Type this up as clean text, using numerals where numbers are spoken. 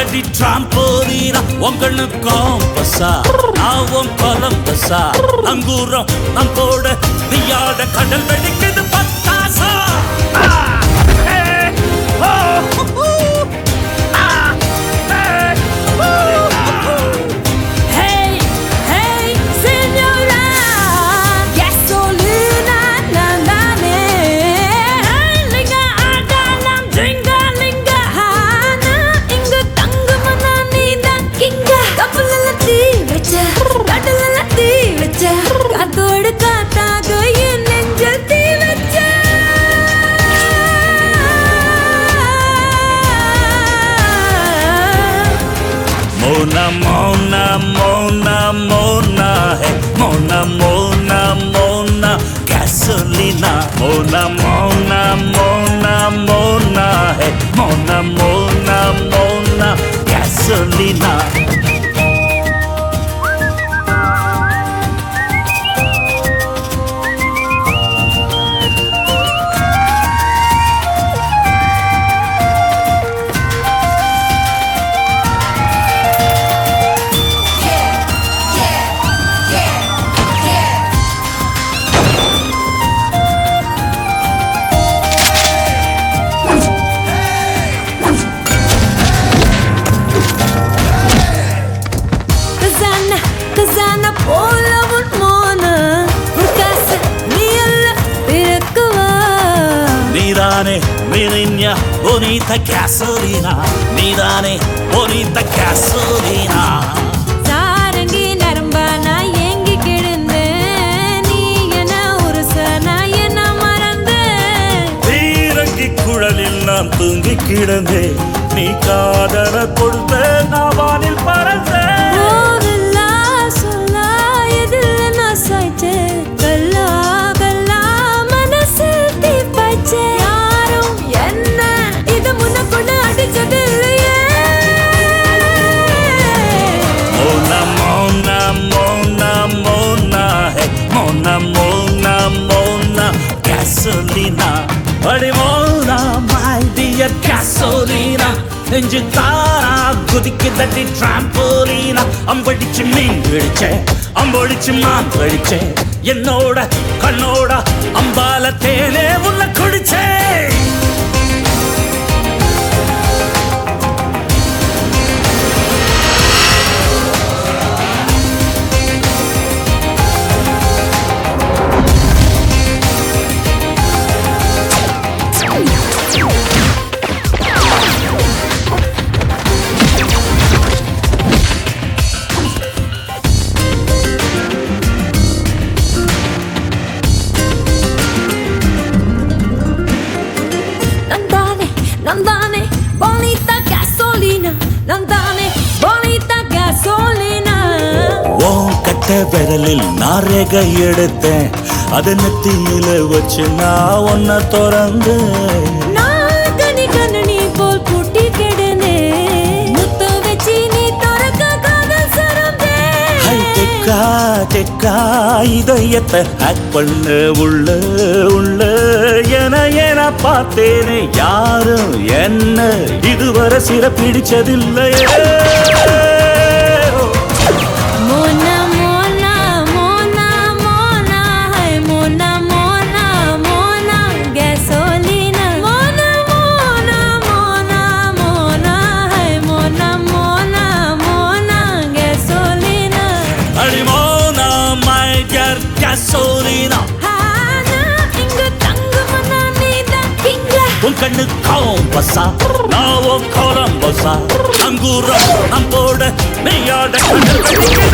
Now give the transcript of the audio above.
குதிக்குதடி டிராம்போலீனா உங்கன்னு காம்பஸா நாவும் கொலம்பஸா நங்கூரம் நம்போட வியாட கடல் வெடிக்குது பத்தாசா Mona, Mona, Mona, Mona, hey, Mona, Mona, Mona, gasolina. Mona, Mona, Mona, Mona, hey, Mona, Mona, Mona, gasolina. Nidane, Mirinya, bonita gasolina. Nidane, bonita gasolina. Sarangi narambana yengi kidinde, neeyana urusana yenna marande. Veerangi kudalil naan thungi kidande, nee kaadala koduthe naan vaanil parande. Ovilla solla edilla na saiche, kalla kalla manasil deepache. Yarum enna idu munakkondu adichadillaiye. Mona, Mona, Mona, Mona, hey, Mona, Mona, Mona, gasolina. Adi Mona, my dear gasolina. நெஞ்சு தாரா குதிக்குதடி டிராம்போலீனா அம்படிச்சு மீன் பிடிச்சேன் அம்பொடிச்சு மான் கழிச்சேன் என்னோட கண்ணோட அம்பால தேனே உள்ள குடிச்சேன் Nandane, bonita gasolina. Nandane, bonita gasolina. உன் கட்ட விரலில் நான் ரேகை எடுத்தேன் அதை நெத்தியில வச்சு நான் ஒன்ன திறந்து நான் கனி கண்ணனி போல் பூட்டி கிடனே முத்து வச்சு நீ திறக்க காதல் சரந்தே. டெக்கா டெக்கா இதயத்தை ஹேக் பண்ண உள்ள உள்ள என பார்த்தேனே யாரும் என்ன இதுவரை சிற பிடிச்சதில்லையே. Mona, Mona, Mona, Mona, hey, Mona, Mona, Mona, gasolina. Mona, Mona, Mona, Mona, hey, Mona, Mona, Mona, gasolina. அடி மோனா my dear gasolina. இங்கு தங்குமனா நீதான் கிங்கா. உன் கண்ணு காம்பஸா நாவோ கொலம்பஸா நங்கூரம் நம்போட மெய்யாட கடல் வெடிக்குது